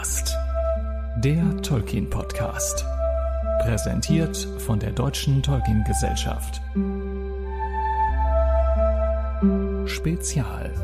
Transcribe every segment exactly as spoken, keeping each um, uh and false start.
Tollcast, der Tolkien-Podcast. Präsentiert von der Deutschen Tolkien-Gesellschaft. Spezial.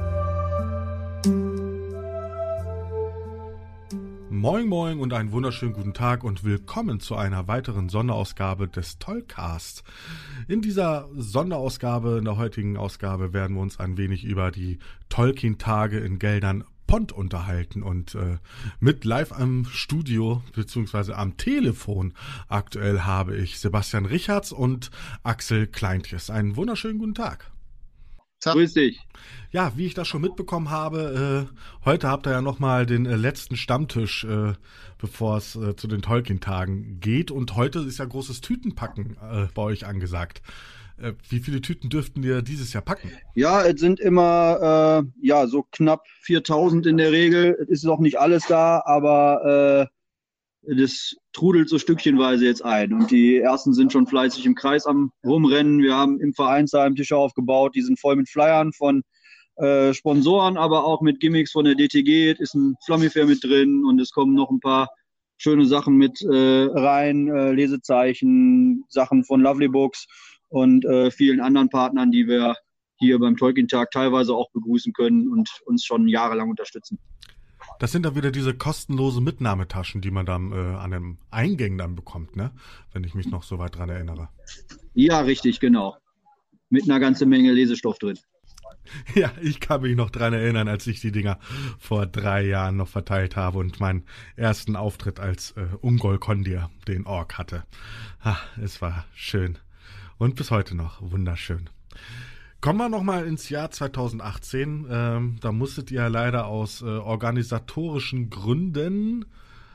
Moin Moin und einen wunderschönen guten Tag und willkommen zu einer weiteren Sonderausgabe des Tollcast. In dieser Sonderausgabe, in der heutigen Ausgabe, werden wir uns ein wenig über die Tolkien-Tage in Geldern-Pont unterhalten und äh, mit live am Studio bzw. am Telefon aktuell habe ich Sebastian Richards und Axel Kleintjes. Einen wunderschönen guten Tag. Grüß dich. Ja, wie ich das schon mitbekommen habe, äh, heute habt ihr ja nochmal den äh, letzten Stammtisch, äh, bevor es äh, zu den Tolkien-Tagen geht. Und heute ist ja großes Tütenpacken äh, bei euch angesagt. Äh, wie viele Tüten dürften ihr dieses Jahr packen? Ja, es sind immer äh, ja so knapp viertausend in der Regel. Es ist noch nicht alles da, aber äh, das trudelt so stückchenweise jetzt ein. Und die ersten sind schon fleißig im Kreis am Rumrennen. Wir haben im Vereinsheim Tische aufgebaut, die sind voll mit Flyern von äh, Sponsoren, aber auch mit Gimmicks von der D T G. Es ist ein Flamifair mit drin und es kommen noch ein paar schöne Sachen mit äh, rein, äh, Lesezeichen, Sachen von Lovely Books und äh, vielen anderen Partnern, die wir hier beim Tolkien-Tag teilweise auch begrüßen können und uns schon jahrelang unterstützen. Das sind dann wieder diese kostenlose Mitnahmetaschen, die man dann äh, an den Eingängen dann bekommt, ne? Wenn ich mich noch so weit dran erinnere. Ja, richtig, genau. Mit einer ganzen Menge Lesestoff drin. Ja, ich kann mich noch dran erinnern, als ich die Dinger vor drei Jahren noch verteilt habe und meinen ersten Auftritt als äh, Ungol Kondir, den Ork, hatte. Ha, es war schön. Und bis heute noch wunderschön. Kommen wir nochmal ins Jahr zweitausendachtzehn. Ähm, da musstet ihr leider aus äh, organisatorischen Gründen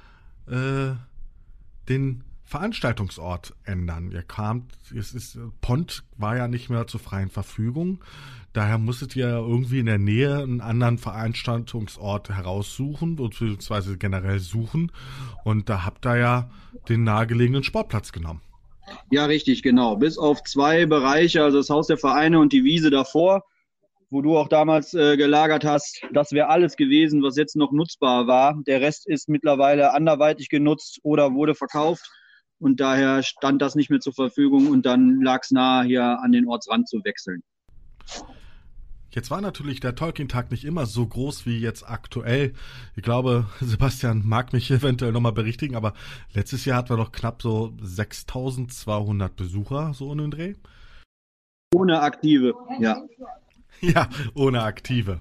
äh, den Veranstaltungsort ändern. Ihr kamt, es ist, Pont war ja nicht mehr zur freien Verfügung. Daher musstet ihr irgendwie in der Nähe einen anderen Veranstaltungsort heraussuchen, beziehungsweise generell suchen. Und da habt ihr ja den nahegelegenen Sportplatz genommen. Ja, richtig, genau. Bis auf zwei Bereiche, also das Haus der Vereine und die Wiese davor, wo du auch damals äh, gelagert hast, das wäre alles gewesen, was jetzt noch nutzbar war. Der Rest ist mittlerweile anderweitig genutzt oder wurde verkauft und daher stand das nicht mehr zur Verfügung und dann lag es nahe, hier an den Ortsrand zu wechseln. Jetzt war natürlich der Tolkien-Tag nicht immer so groß wie jetzt aktuell. Ich glaube, Sebastian mag mich eventuell nochmal berichtigen, aber letztes Jahr hatten wir doch knapp so sechstausendzweihundert Besucher, so in den Dreh. Ohne Aktive, ja. Ja, ohne Aktive.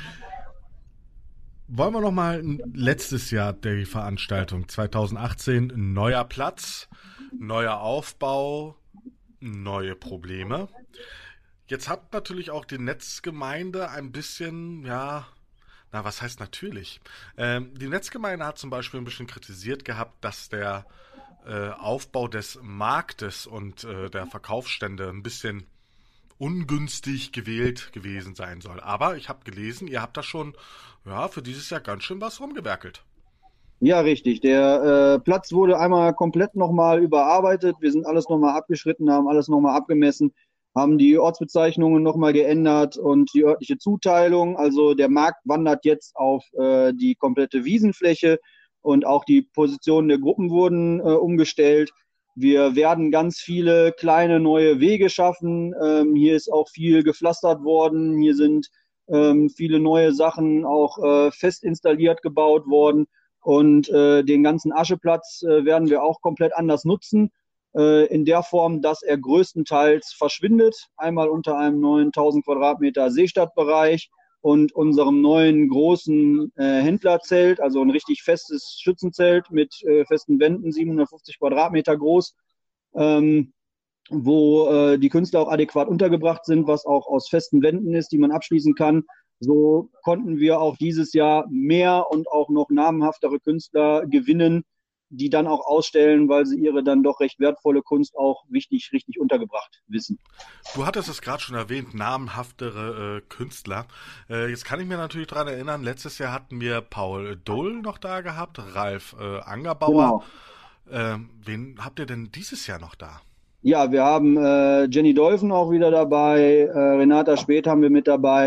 Wollen wir nochmal letztes Jahr die Veranstaltung zweitausendachtzehn, neuer Platz, neuer Aufbau, neue Probleme. Jetzt hat natürlich auch die Netzgemeinde ein bisschen, ja, na, was heißt natürlich? Ähm, die Netzgemeinde hat zum Beispiel ein bisschen kritisiert gehabt, dass der äh, Aufbau des Marktes und äh, der Verkaufsstände ein bisschen ungünstig gewählt gewesen sein soll. Aber ich habe gelesen, ihr habt da schon, ja, für dieses Jahr ganz schön was rumgewerkelt. Ja, richtig. Der äh, Platz wurde einmal komplett nochmal überarbeitet. Wir sind alles nochmal abgeschritten, haben alles nochmal abgemessen, haben die Ortsbezeichnungen nochmal geändert und die örtliche Zuteilung. Also der Markt wandert jetzt auf äh, die komplette Wiesenfläche und auch die Positionen der Gruppen wurden äh, umgestellt. Wir werden ganz viele kleine neue Wege schaffen. Ähm, hier ist auch viel gepflastert worden. Hier sind ähm, viele neue Sachen auch äh, fest installiert gebaut worden. Und äh, den ganzen Ascheplatz äh, werden wir auch komplett anders nutzen. In der Form, dass er größtenteils verschwindet. Einmal unter einem neuen tausend Quadratmeter Seestadtbereich und unserem neuen großen äh, Händlerzelt, also ein richtig festes Schützenzelt mit äh, festen Wänden, siebenhundertfünfzig Quadratmeter groß, ähm, wo äh, die Künstler auch adäquat untergebracht sind, was auch aus festen Wänden ist, die man abschließen kann. So konnten wir auch dieses Jahr mehr und auch noch namhaftere Künstler gewinnen, die dann auch ausstellen, weil sie ihre dann doch recht wertvolle Kunst auch wichtig, richtig untergebracht wissen. Du hattest es gerade schon erwähnt, namhaftere äh, Künstler. Äh, jetzt kann ich mir natürlich daran erinnern, letztes Jahr hatten wir Paul Dull noch da gehabt, Ralf äh, Angerbauer. Genau. Äh, wen habt ihr denn dieses Jahr noch da? Ja, wir haben äh, Jenny Dolphin auch wieder dabei, äh, Renata Speth haben wir mit dabei,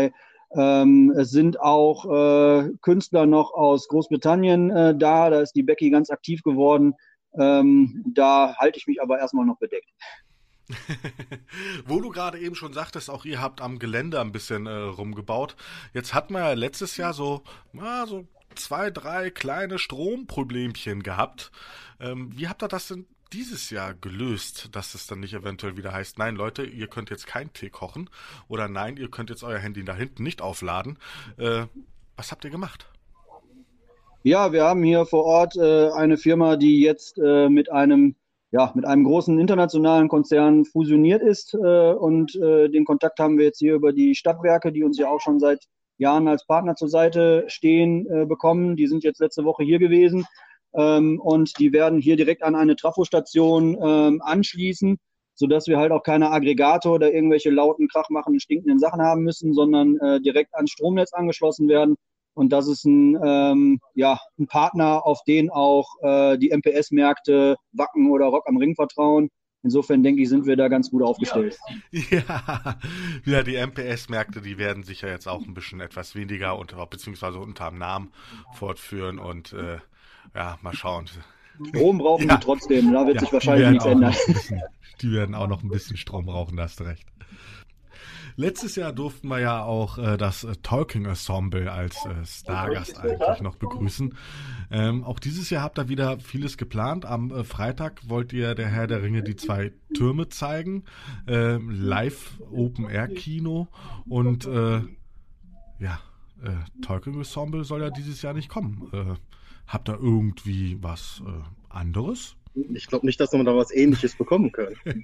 Ähm, es sind auch äh, Künstler noch aus Großbritannien äh, da, da ist die Becky ganz aktiv geworden. Ähm, da halte ich mich aber erstmal noch bedeckt. Wo du gerade eben schon sagtest, auch ihr habt am Gelände ein bisschen äh, rumgebaut. Jetzt hatten wir ja letztes Jahr so, na, so zwei, drei kleine Stromproblemchen gehabt. Ähm, wie habt ihr das denn dieses Jahr gelöst, dass es dann nicht eventuell wieder heißt, nein Leute, ihr könnt jetzt keinen Tee kochen oder nein, ihr könnt jetzt euer Handy da hinten nicht aufladen. Äh, was habt ihr gemacht? Ja, wir haben hier vor Ort äh, eine Firma, die jetzt äh, mit einem ja, mit einem großen internationalen Konzern fusioniert ist. Äh, und äh, den Kontakt haben wir jetzt hier über die Stadtwerke, die uns ja auch schon seit Jahren als Partner zur Seite stehen, äh, bekommen. Die sind jetzt letzte Woche hier gewesen. Ähm, und die werden hier direkt an eine Trafostation ähm, anschließen, sodass wir halt auch keine Aggregate oder irgendwelche lauten, krachmachenden, stinkenden Sachen haben müssen, sondern äh, direkt ans Stromnetz angeschlossen werden. Und das ist ein, ähm, ja, ein Partner, auf den auch äh, die M P S-Märkte Wacken oder Rock am Ring vertrauen. Insofern denke ich, sind wir da ganz gut aufgestellt. Ja, ja, die M P S-Märkte, die werden sicher jetzt auch ein bisschen etwas weniger und beziehungsweise unter dem Namen fortführen und äh, ja, mal schauen. Strom brauchen ja. die trotzdem, da wird ja, sich wahrscheinlich nichts ändern. Bisschen, die werden auch noch ein bisschen Strom brauchen, da hast du recht. Letztes Jahr durften wir ja auch äh, das äh, Tolkien Ensemble als äh, Stargast eigentlich noch begrüßen. Ähm, auch dieses Jahr habt ihr wieder vieles geplant. Am äh, Freitag wollt ihr der Herr der Ringe die zwei Türme zeigen, äh, live Open-Air-Kino und äh, ja, äh, Tolkien Ensemble soll ja dieses Jahr nicht kommen. Äh, habt ihr irgendwie was äh, anderes? Ich glaube nicht, dass wir da was Ähnliches bekommen können.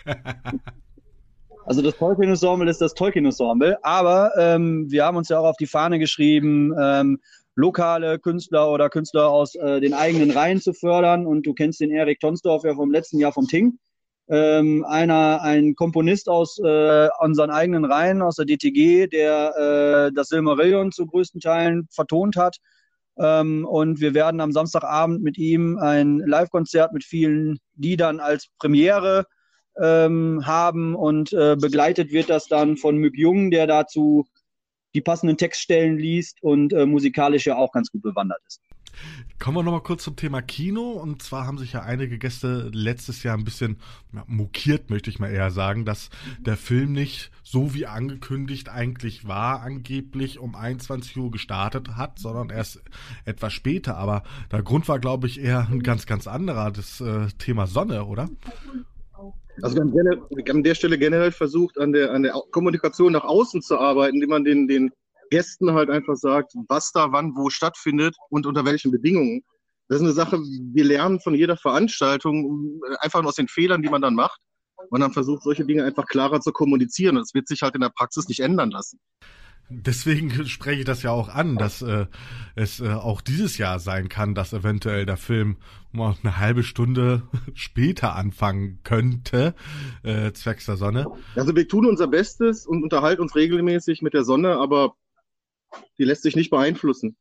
Also das Tolkien-Ensemble ist das Tolkien-Ensemble, aber ähm, wir haben uns ja auch auf die Fahne geschrieben, ähm, lokale Künstler oder Künstler aus äh, den eigenen Reihen zu fördern. Und du kennst den Erik Tonsdorf ja vom letzten Jahr vom Ting. Ähm, einer, ein Komponist aus äh, unseren eigenen Reihen, aus der D T G, der äh, das Silmarillion zu größten Teilen vertont hat. Ähm, und wir werden am Samstagabend mit ihm ein Live-Konzert mit vielen Liedern als Premiere ähm, haben und äh, begleitet wird das dann von Mück Jung, der dazu die passenden Textstellen liest und äh, musikalisch ja auch ganz gut bewandert ist. Kommen wir nochmal kurz zum Thema Kino. Und zwar haben sich ja einige Gäste letztes Jahr ein bisschen ja, mokiert, möchte ich mal eher sagen, dass der Film nicht so wie angekündigt eigentlich war, angeblich um einundzwanzig Uhr gestartet hat, sondern erst etwas später. Aber der Grund war, glaube ich, eher ein ganz, ganz anderer, das äh, Thema Sonne, oder? Also wir haben, generell, wir haben an der Stelle generell versucht, an der, an der Kommunikation nach außen zu arbeiten, indem man den, den Gästen halt einfach sagt, was da wann wo stattfindet und unter welchen Bedingungen. Das ist eine Sache, wir lernen von jeder Veranstaltung einfach aus den Fehlern, die man dann macht. Und dann versucht, solche Dinge einfach klarer zu kommunizieren. Und das wird sich halt in der Praxis nicht ändern lassen. Deswegen spreche ich das ja auch an, dass äh, es äh, auch dieses Jahr sein kann, dass eventuell der Film mal eine halbe Stunde später anfangen könnte, äh, zwecks der Sonne. Also wir tun unser Bestes und unterhalten uns regelmäßig mit der Sonne, aber die lässt sich nicht beeinflussen.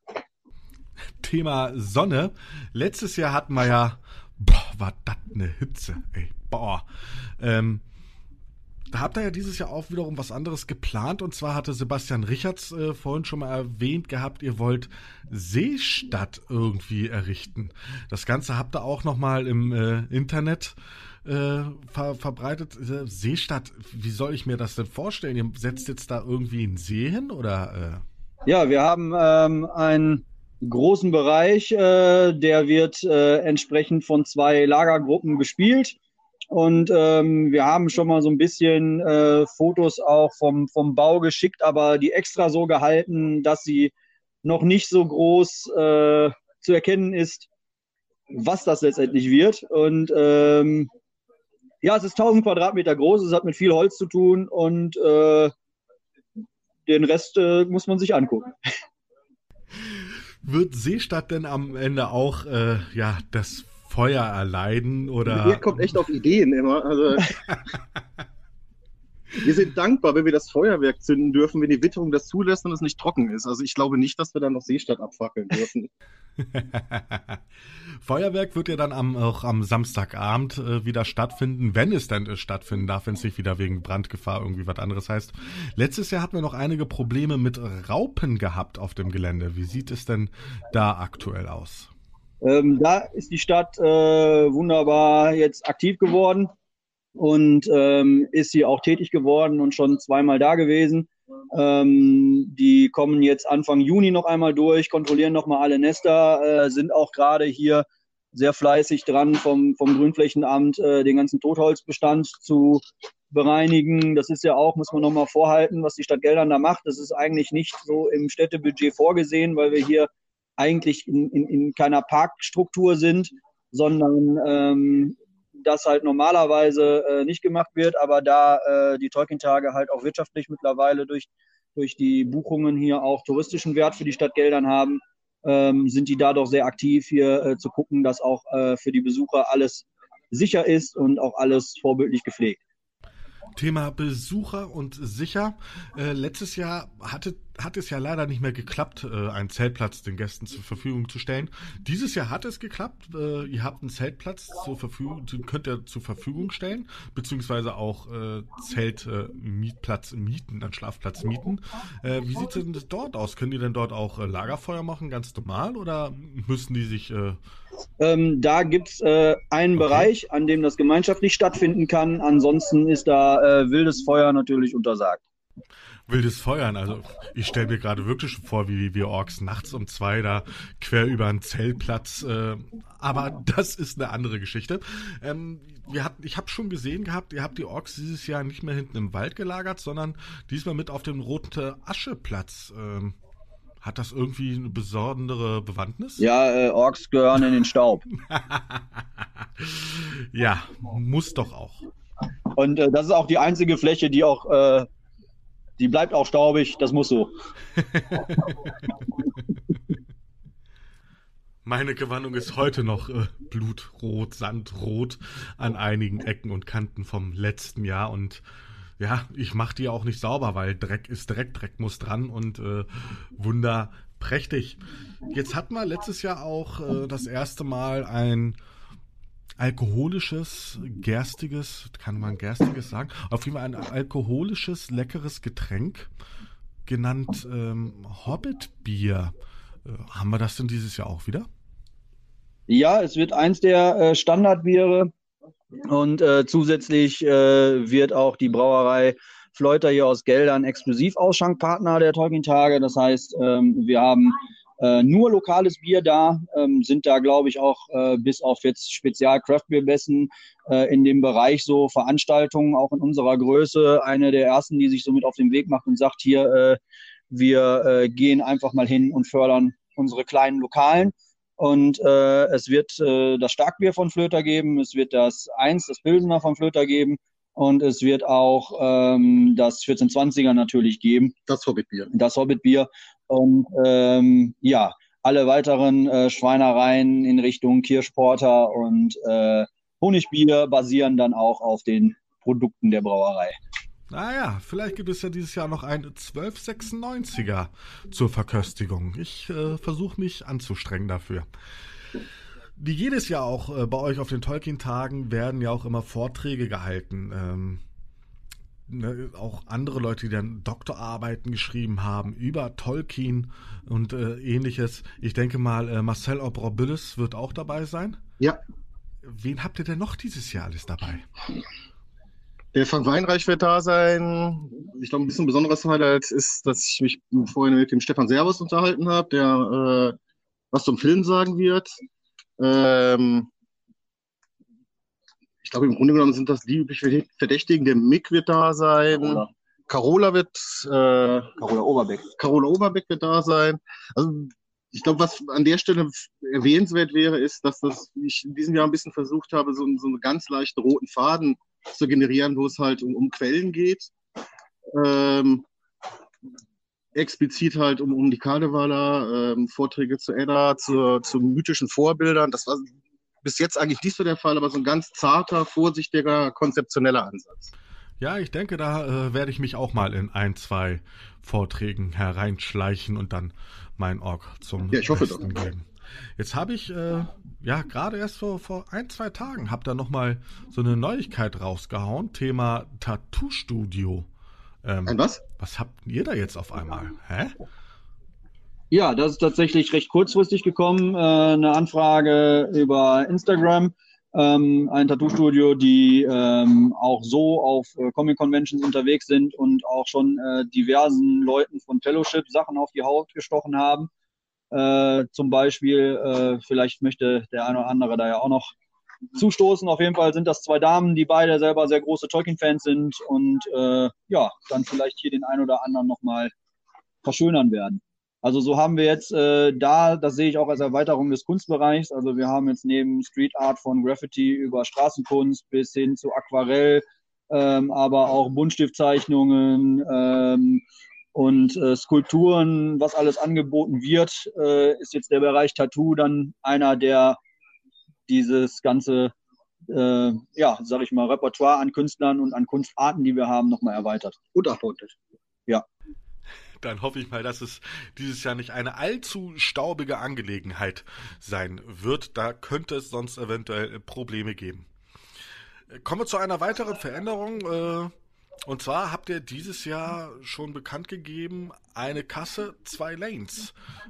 Thema Sonne. Letztes Jahr hatten wir ja, boah, war das eine Hitze, ey, boah. Ähm, Da habt ihr ja dieses Jahr auch wiederum was anderes geplant, und zwar hatte Sebastian Richards äh, vorhin schon mal erwähnt gehabt, ihr wollt Seestadt irgendwie errichten. Das Ganze habt ihr auch nochmal im äh, Internet äh, ver verbreitet. Äh, Seestadt, wie soll ich mir das denn vorstellen? Ihr setzt jetzt da irgendwie einen See hin, oder? Äh? Ja, wir haben ähm, einen großen Bereich, äh, der wird äh, entsprechend von zwei Lagergruppen bespielt. Und ähm, wir haben schon mal so ein bisschen äh, Fotos auch vom, vom Bau geschickt, aber die extra so gehalten, dass sie noch nicht so groß äh, zu erkennen ist, was das letztendlich wird. Und ähm, ja, es ist tausend Quadratmeter groß, es hat mit viel Holz zu tun und äh, den Rest äh, muss man sich angucken. Wird Seestadt denn am Ende auch äh, ja das Feuer erleiden, oder? Ihr kommt echt auf Ideen immer. Also Wir sind dankbar, wenn wir das Feuerwerk zünden dürfen, wenn die Witterung das zulässt und es nicht trocken ist. Also ich glaube nicht, dass wir dann noch Seestadt abfackeln dürfen. Feuerwerk wird ja dann am, auch am Samstagabend äh, wieder stattfinden, wenn es denn äh, stattfinden darf, wenn es nicht wieder wegen Brandgefahr irgendwie was anderes heißt. Letztes Jahr hatten wir noch einige Probleme mit Raupen gehabt auf dem Gelände. Wie sieht es denn da aktuell aus? Ähm, da ist die Stadt äh, wunderbar jetzt aktiv geworden und ähm, ist sie auch tätig geworden und schon zweimal da gewesen. Ähm, die kommen jetzt Anfang Juni noch einmal durch, kontrollieren nochmal alle Nester, äh, sind auch gerade hier sehr fleißig dran, vom, vom Grünflächenamt äh, den ganzen Totholzbestand zu bereinigen. Das ist ja auch, muss man nochmal vorhalten, was die Stadt Geldern da macht. Das ist eigentlich nicht so im Städtebudget vorgesehen, weil wir hier eigentlich in, in, in keiner Parkstruktur sind, sondern ähm, das halt normalerweise äh, nicht gemacht wird, aber da äh, die Tolkien-Tage halt auch wirtschaftlich mittlerweile durch, durch die Buchungen hier auch touristischen Wert für die Stadt Geldern haben, ähm, sind die da doch sehr aktiv hier äh, zu gucken, dass auch äh, für die Besucher alles sicher ist und auch alles vorbildlich gepflegt. Thema Besucher und sicher. Äh, letztes Jahr hatte, hat es ja leider nicht mehr geklappt, äh, einen Zeltplatz den Gästen zur Verfügung zu stellen. Dieses Jahr hat es geklappt. Äh, ihr habt einen Zeltplatz zur Verfügung, den könnt ihr zur Verfügung stellen, beziehungsweise auch äh, Zeltmietplatz äh, mieten, einen Schlafplatz mieten. Äh, wie sieht es denn dort aus? Können die denn dort auch äh, Lagerfeuer machen, ganz normal, oder müssen die sich... Äh Ähm, da gibt es äh, einen okay. Bereich, an dem das gemeinschaftlich stattfinden kann. Ansonsten ist da äh, wildes Feuer natürlich untersagt. Wildes Feuern, also ich stelle mir gerade wirklich vor, wie wir Orks nachts um zwei da quer über einen Zeltplatz, äh, aber das ist eine andere Geschichte. Ähm, wir hatten, ich habe schon gesehen gehabt, ihr habt die Orks dieses Jahr nicht mehr hinten im Wald gelagert, sondern diesmal mit auf dem Roten Ascheplatz. Ähm, Hat das irgendwie eine besondere Bewandtnis? Ja, äh, Orks gehören in den Staub. Ja, muss doch auch. Und äh, das ist auch die einzige Fläche, die auch, äh, die bleibt auch staubig, das muss so. Meine Gewandung ist heute noch äh, blutrot, sandrot an einigen Ecken und Kanten vom letzten Jahr und ja, ich mache die auch nicht sauber, weil Dreck ist Dreck, Dreck muss dran und äh, wunderprächtig. Jetzt hatten wir letztes Jahr auch äh, das erste Mal ein alkoholisches, gerstiges, kann man gerstiges sagen, auf jeden Fall ein alkoholisches, leckeres Getränk, genannt ähm, Hobbitbier. Äh, haben wir das denn dieses Jahr auch wieder? Ja, es wird eins der äh, Standardbiere. Und äh, zusätzlich äh, wird auch die Brauerei Fleuter hier aus Geldern Exklusiv-Ausschankpartner der Tolkien-Tage. Das heißt, ähm, wir haben äh, nur lokales Bier da, ähm, sind da, glaube ich, auch äh, bis auf jetzt Spezial-Craft-Bier-Messen äh, in dem Bereich so Veranstaltungen, auch in unserer Größe, eine der ersten, die sich so mit auf den Weg macht und sagt, hier, äh, wir äh, gehen einfach mal hin und fördern unsere kleinen Lokalen. Und äh, es wird äh, das Starkbier von Flöter geben, es wird das eins, das Pilsener von Flöter geben und es wird auch ähm, das vierzehn-zwanziger natürlich geben. Das Hobbitbier. Das Hobbitbier. Und ähm, ja, alle weiteren äh, Schweinereien in Richtung Kirschporter und äh, Honigbier basieren dann auch auf den Produkten der Brauerei. Naja, vielleicht gibt es ja dieses Jahr noch ein zwölf sechsundneunziger zur Verköstigung. Ich äh, versuche mich anzustrengen dafür. Wie jedes Jahr auch äh, bei euch auf den Tolkien-Tagen werden ja auch immer Vorträge gehalten. Ähm, ne, auch andere Leute, die dann Doktorarbeiten geschrieben haben über Tolkien und äh, ähnliches. Ich denke mal, äh, Marcel Obrobyllis wird auch dabei sein. Ja. Wen habt ihr denn noch dieses Jahr alles dabei? Der Frank Weinreich wird da sein. Ich glaube, ein bisschen besonderes Highlight ist, dass ich mich vorhin mit dem Stefan Servus unterhalten habe, der äh, was zum Film sagen wird. Ähm, ich glaube, im Grunde genommen sind das die üblichen Verdächtigen. Der Mick wird da sein. Carola, Carola wird äh, Carola Oberbeck. Carola Oberbeck wird da sein. Also ich glaube, was an der Stelle erwähnenswert wäre, ist, dass das, ich in diesem Jahr ein bisschen versucht habe, so, so einen ganz leichten roten Faden zu generieren, wo es halt um, um Quellen geht. Ähm, explizit halt um, um die Karnevaler, ähm, Vorträge zu Edda, zu, zu mythischen Vorbildern. Das war bis jetzt eigentlich nicht so der Fall, aber so ein ganz zarter, vorsichtiger, konzeptioneller Ansatz. Ja, ich denke, da äh, werde ich mich auch mal in ein, zwei Vorträgen hereinschleichen und dann mein Org zum Ja, ich hoffe doch. Besten geben. Jetzt habe ich, äh, ja, gerade erst vor, vor ein, zwei Tagen, habe da nochmal so eine Neuigkeit rausgehauen, Thema Tattoo-Studio. Ähm, Ein was? Was habt ihr da jetzt auf einmal? Hä? Ja, das ist tatsächlich recht kurzfristig gekommen. Äh, eine Anfrage über Instagram. Ähm, ein Tattoo-Studio, die ähm, auch so auf äh, Comic-Conventions unterwegs sind und auch schon äh, diversen Leuten von Fellowship Sachen auf die Haut gestochen haben. Äh, zum Beispiel, äh, vielleicht möchte der eine oder andere da ja auch noch zustoßen. Auf jeden Fall sind das zwei Damen, die beide selber sehr große Tolkien-Fans sind und äh, ja, dann vielleicht hier den einen oder anderen nochmal verschönern werden. Also so haben wir jetzt äh, da, das sehe ich auch als Erweiterung des Kunstbereichs, also wir haben jetzt neben Street Art von Graffiti über Straßenkunst bis hin zu Aquarell, ähm, aber auch Buntstiftzeichnungen ähm, und äh, Skulpturen, was alles angeboten wird, äh, ist jetzt der Bereich Tattoo dann einer, der dieses ganze, äh, ja, sag ich mal, Repertoire an Künstlern und an Kunstarten, die wir haben, nochmal erweitert. Und abbautet. Ja. Dann hoffe ich mal, dass es dieses Jahr nicht eine allzu staubige Angelegenheit sein wird. Da könnte es sonst eventuell Probleme geben. Kommen wir zu einer weiteren Veränderung. Und zwar habt ihr dieses Jahr schon bekannt gegeben, eine Kasse, zwei Lanes.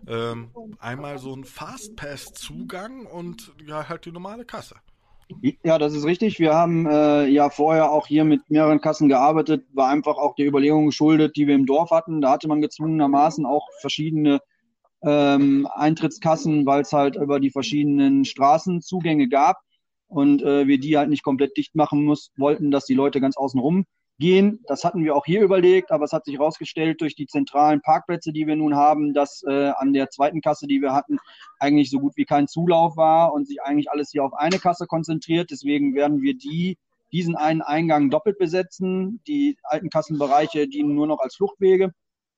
Einmal so ein Fastpass-Zugang und ja halt die normale Kasse. Ja, das ist richtig. Wir haben äh, ja vorher auch hier mit mehreren Kassen gearbeitet, war einfach auch der Überlegung geschuldet, die wir im Dorf hatten. Da hatte man gezwungenermaßen auch verschiedene ähm, Eintrittskassen, weil es halt über die verschiedenen Straßenzugänge gab und äh, wir die halt nicht komplett dicht machen muss, wollten, dass die Leute ganz außen rum gehen. Das hatten wir auch hier überlegt, aber es hat sich herausgestellt durch die zentralen Parkplätze, die wir nun haben, dass äh, an der zweiten Kasse, die wir hatten, eigentlich so gut wie kein Zulauf war und sich eigentlich alles hier auf eine Kasse konzentriert. Deswegen werden wir die, diesen einen Eingang doppelt besetzen. Die alten Kassenbereiche dienen nur noch als Fluchtwege.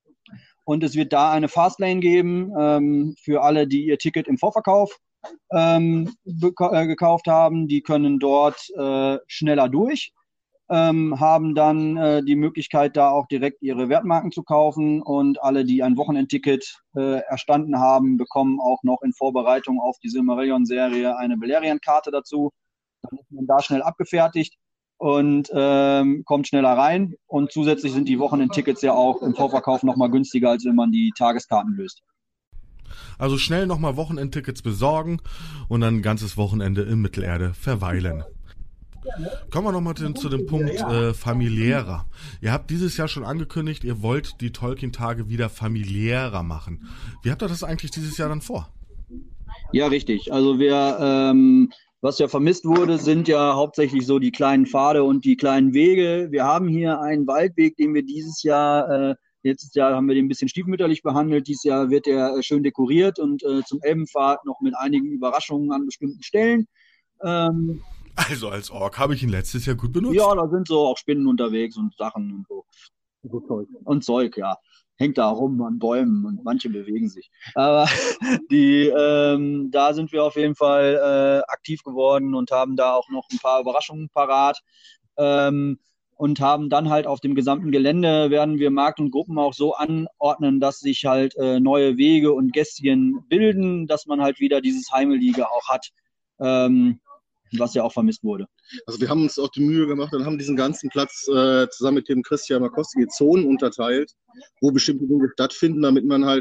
Und es wird da eine Fastlane geben ähm, für alle, die ihr Ticket im Vorverkauf ähm, äh, gekauft haben. Die können dort äh, schneller durch. Ähm, haben dann äh, die Möglichkeit, da auch direkt ihre Wertmarken zu kaufen und alle, die ein Wochenendticket äh, erstanden haben, bekommen auch noch in Vorbereitung auf die Silmarillion-Serie eine Beleriand-Karte dazu. Dann ist man da schnell abgefertigt und ähm, kommt schneller rein und zusätzlich sind die Wochenendtickets ja auch im Vorverkauf nochmal günstiger, als wenn man die Tageskarten löst. Also schnell nochmal Wochenendtickets besorgen und dann ein ganzes Wochenende in Mittelerde verweilen. Kommen wir nochmal zu, zu dem Punkt äh, familiärer. Ihr habt dieses Jahr schon angekündigt, ihr wollt die Tolkien-Tage wieder familiärer machen. Wie habt ihr das eigentlich dieses Jahr dann vor? Ja, richtig. Also wir, ähm, was ja vermisst wurde, sind ja hauptsächlich so die kleinen Pfade und die kleinen Wege. Wir haben hier einen Waldweg, den wir dieses Jahr, äh, letztes Jahr haben wir den ein bisschen stiefmütterlich behandelt. Dieses Jahr wird er äh, schön dekoriert und äh, zum Elbenpfad noch mit einigen Überraschungen an bestimmten Stellen. Ähm, Also als Ork habe ich ihn letztes Jahr gut benutzt. Ja, da sind so auch Spinnen unterwegs und Sachen und so. So Zeug. Und Zeug, ja. Hängt da rum an Bäumen und manche bewegen sich. Aber die, ähm, da sind wir auf jeden Fall äh, aktiv geworden und haben da auch noch ein paar Überraschungen parat. Ähm, und haben dann halt auf dem gesamten Gelände, werden wir Markt und Gruppen auch so anordnen, dass sich halt äh, neue Wege und Gässchen bilden, dass man halt wieder dieses Heimelige auch hat. Ähm, was ja auch vermisst wurde. Also wir haben uns auch die Mühe gemacht und haben diesen ganzen Platz äh, zusammen mit dem Christian Markowski in Zonen unterteilt, wo bestimmte Dinge stattfinden, damit man halt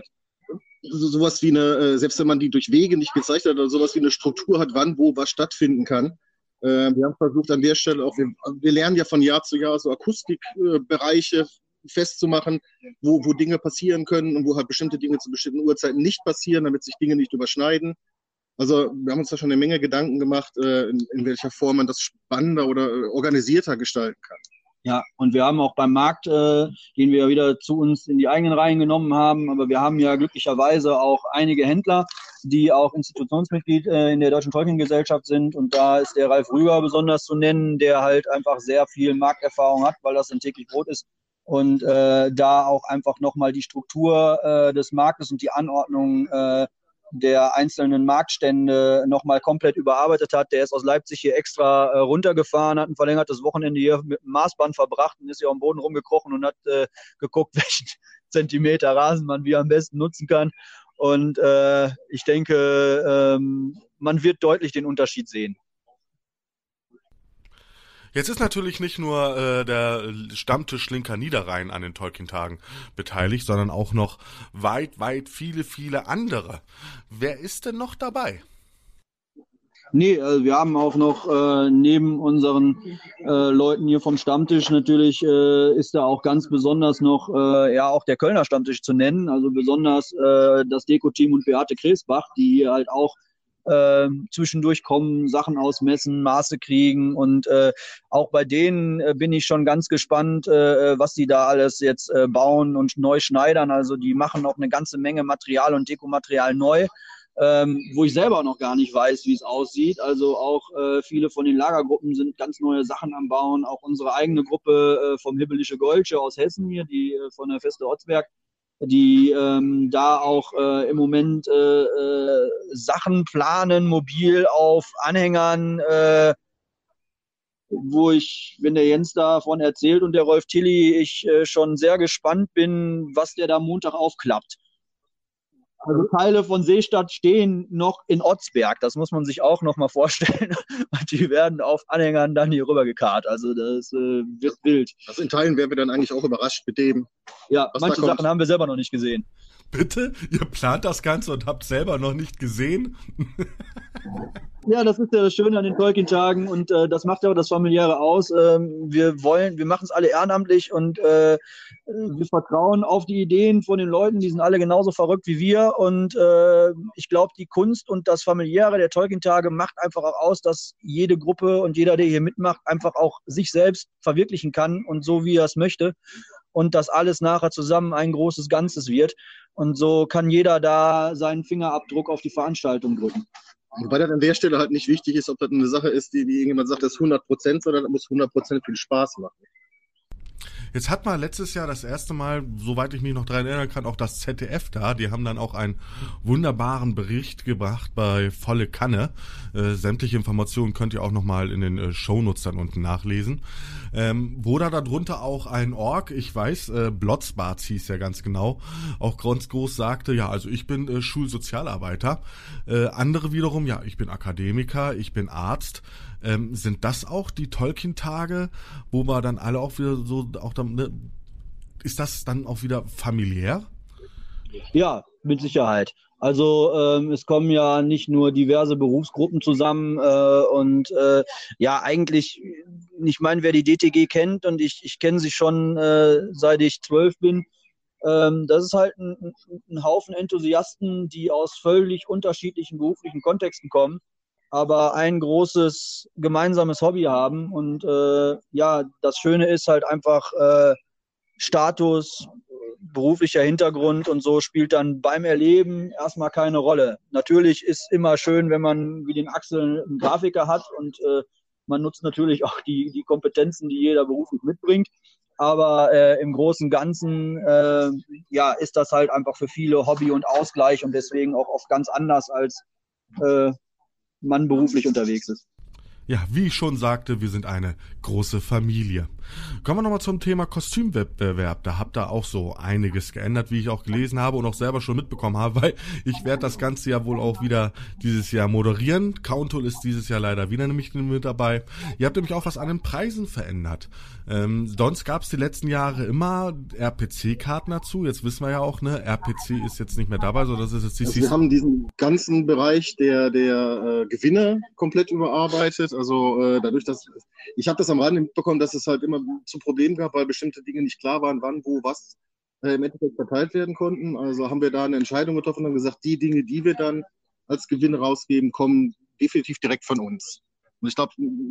so, sowas wie eine, äh, selbst wenn man die durch Wege nicht gezeichnet hat, oder sowas wie eine Struktur hat, wann, wo, was stattfinden kann. Äh, wir haben versucht an der Stelle auch, wir, wir lernen ja von Jahr zu Jahr so Akustikbereiche äh, festzumachen, wo, wo Dinge passieren können und wo halt bestimmte Dinge zu bestimmten Uhrzeiten nicht passieren, damit sich Dinge nicht überschneiden. Also wir haben uns da schon eine Menge Gedanken gemacht, in, in welcher Form man das spannender oder organisierter gestalten kann. Ja, und wir haben auch beim Markt, äh, den wir wieder zu uns in die eigenen Reihen genommen haben, aber wir haben ja glücklicherweise auch einige Händler, die auch Institutionsmitglied äh, in der Deutschen Tolkien-Gesellschaft sind. Und da ist der Ralf Rüger besonders zu nennen, der halt einfach sehr viel Markterfahrung hat, weil das ein täglich Brot ist. Und äh, da auch einfach nochmal die Struktur äh, des Marktes und die Anordnung äh, der einzelnen Marktstände nochmal komplett überarbeitet hat. Der ist aus Leipzig hier extra äh, runtergefahren, hat ein verlängertes Wochenende hier mit dem Maßband verbracht und ist hier am Boden rumgekrochen und hat äh, geguckt, welchen Zentimeter Rasen man wie am besten nutzen kann. Und äh, ich denke, ähm, man wird deutlich den Unterschied sehen. Jetzt ist natürlich nicht nur äh, der Stammtisch Linker Niederrhein an den Tolkien-Tagen beteiligt, sondern auch noch weit, weit viele, viele andere. Wer ist denn noch dabei? Nee, also wir haben auch noch äh, neben unseren äh, Leuten hier vom Stammtisch natürlich äh, ist da auch ganz besonders noch äh, ja auch der Kölner Stammtisch zu nennen, also besonders äh, das Deko-Team und Beate Krebsbach, die hier halt auch äh, zwischendurch kommen, Sachen ausmessen, Maße kriegen und äh, auch bei denen äh, bin ich schon ganz gespannt, äh, was die da alles jetzt äh, bauen und neu schneidern, also die machen auch eine ganze Menge Material und Dekomaterial neu. Ähm, wo ich selber noch gar nicht weiß, wie es aussieht. Also auch äh, viele von den Lagergruppen sind ganz neue Sachen am Bauen. Auch unsere eigene Gruppe äh, vom Hibbelische Goldsche aus Hessen hier, die äh, von der Feste Otzberg, die ähm, da auch äh, im Moment äh, äh, Sachen planen, mobil auf Anhängern, äh, wo ich, wenn der Jens davon erzählt und der Rolf Tilly, ich äh, schon sehr gespannt bin, was der da Montag aufklappt. Also Teile von Seestadt stehen noch in Otzberg, das muss man sich auch noch mal vorstellen. Und die werden auf Anhängern dann hier rüber gekarrt. Also das äh, wird wild. Also in Teilen wären wir dann eigentlich auch überrascht mit dem. Ja, manche Sachen haben wir selber noch nicht gesehen. Bitte? Ihr plant das Ganze und habt selber noch nicht gesehen? Ja, das ist ja das Schöne an den Tolkien-Tagen und äh, das macht ja auch das Familiäre aus. Ähm, wir wollen, wir machen es alle ehrenamtlich und äh, wir vertrauen auf die Ideen von den Leuten, die sind alle genauso verrückt wie wir und äh, ich glaube, die Kunst und das Familiäre der Tolkien-Tage macht einfach auch aus, dass jede Gruppe und jeder, der hier mitmacht, einfach auch sich selbst verwirklichen kann und so, wie er es möchte und dass alles nachher zusammen ein großes Ganzes wird und so kann jeder da seinen Fingerabdruck auf die Veranstaltung drücken. Wobei das an der Stelle halt nicht wichtig ist, ob das eine Sache ist, die, die irgendjemand sagt, das ist hundert Prozent, sondern das muss hundert Prozent viel Spaß machen. Jetzt hat man letztes Jahr das erste Mal, soweit ich mich noch daran erinnern kann, auch das Z D F da. Die haben dann auch einen wunderbaren Bericht gebracht bei Volle Kanne. Äh, sämtliche Informationen könnt ihr auch nochmal in den äh, Shownotes dann unten nachlesen. Ähm, wo da darunter auch ein Org, ich weiß, äh, Blotzbarts hieß ja ganz genau, auch ganz groß sagte, ja, also ich bin äh, Schulsozialarbeiter. Äh, andere wiederum, ja, ich bin Akademiker, ich bin Arzt. Ähm, sind das auch die Tolkien-Tage, wo wir dann alle auch wieder so, auch dann, ne, ist das dann auch wieder familiär? Ja, mit Sicherheit. Also ähm, es kommen ja nicht nur diverse Berufsgruppen zusammen äh, und äh, ja eigentlich, ich meine, wer die D T G kennt und ich, ich kenne sie schon äh, seit ich zwölf bin, ähm, das ist halt ein, ein Haufen Enthusiasten, die aus völlig unterschiedlichen beruflichen Kontexten kommen, aber ein großes gemeinsames Hobby haben und äh, ja, das Schöne ist halt einfach äh, Status, beruflicher Hintergrund und so spielt dann beim Erleben erstmal keine Rolle. Natürlich ist immer schön, wenn man wie den Axel einen Grafiker hat und äh, man nutzt natürlich auch die, die Kompetenzen, die jeder beruflich mitbringt, aber äh, im Großen und Ganzen äh, ja, ist das halt einfach für viele Hobby und Ausgleich und deswegen auch oft ganz anders als äh, man beruflich unterwegs ist. Ja, wie ich schon sagte, wir sind eine große Familie. Kommen wir nochmal zum Thema Kostümwettbewerb. Da habt ihr auch so einiges geändert, wie ich auch gelesen habe und auch selber schon mitbekommen habe, weil ich werde das Ganze ja wohl auch wieder dieses Jahr moderieren. Countol ist dieses Jahr leider wieder nämlich mit dabei. Ihr habt nämlich auch was an den Preisen verändert. Ähm, sonst gab es die letzten Jahre immer R P C-Karten dazu. Jetzt wissen wir ja auch, ne, R P C ist jetzt nicht mehr dabei, sondern das ist jetzt die also wir haben diesen ganzen Bereich der, der äh, Gewinne komplett überarbeitet. Also äh, dadurch, dass ich habe das am Rande mitbekommen, dass es halt immer zu Problemen gab, weil bestimmte Dinge nicht klar waren, wann, wo, was äh, im Endeffekt verteilt werden konnten. Also haben wir da eine Entscheidung getroffen und haben gesagt, die Dinge, die wir dann als Gewinn rausgeben, kommen definitiv direkt von uns. Und ich glaube,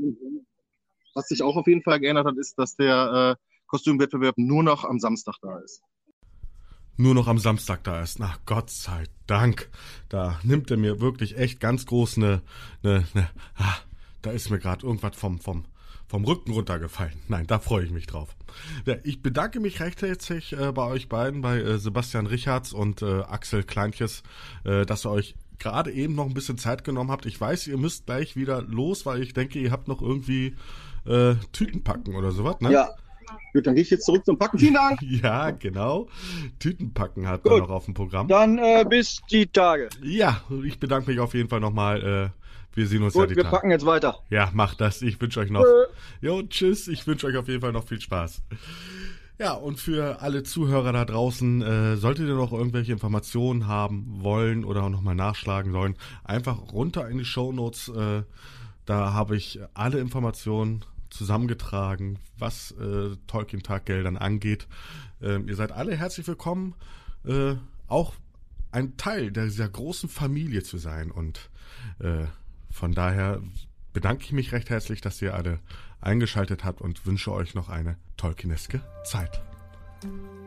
was sich auch auf jeden Fall geändert hat, ist, dass der äh, Kostümwettbewerb nur noch am Samstag da ist. Nur noch am Samstag da ist. Na, Gott sei Dank. Da nimmt er mir wirklich echt ganz groß eine, eine, eine ah, da ist mir gerade irgendwas vom, vom, vom Rücken runtergefallen. Nein, da freue ich mich drauf. Ja, ich bedanke mich recht herzlich äh, bei euch beiden, bei äh, Sebastian Richards und äh, Axel Kleintjes, äh, dass ihr euch gerade eben noch ein bisschen Zeit genommen habt. Ich weiß, ihr müsst gleich wieder los, weil ich denke, ihr habt noch irgendwie äh, Tüten packen oder sowas, ne? Ja. Gut, dann gehe ich jetzt zurück zum Packen. Vielen Dank. Ja, genau. Tütenpacken hat Gut. man noch auf dem Programm. Dann äh, bis die Tage. Ja, ich bedanke mich auf jeden Fall nochmal. Äh, wir sehen uns Gut, ja die wir Tage. packen jetzt weiter. Ja, macht das. Ich wünsche euch noch. Tschö. Jo, tschüss. Ich wünsche euch auf jeden Fall noch viel Spaß. Ja, und für alle Zuhörer da draußen, äh, solltet ihr noch irgendwelche Informationen haben wollen oder auch nochmal nachschlagen sollen, einfach runter in die Shownotes. Äh, da habe ich alle Informationen zusammengetragen, was äh, Tolkien-Taggeldern angeht. Ähm, ihr seid alle herzlich willkommen, äh, auch ein Teil dieser großen Familie zu sein. Und äh, von daher bedanke ich mich recht herzlich, dass ihr alle eingeschaltet habt und wünsche euch noch eine tolkieneske Zeit.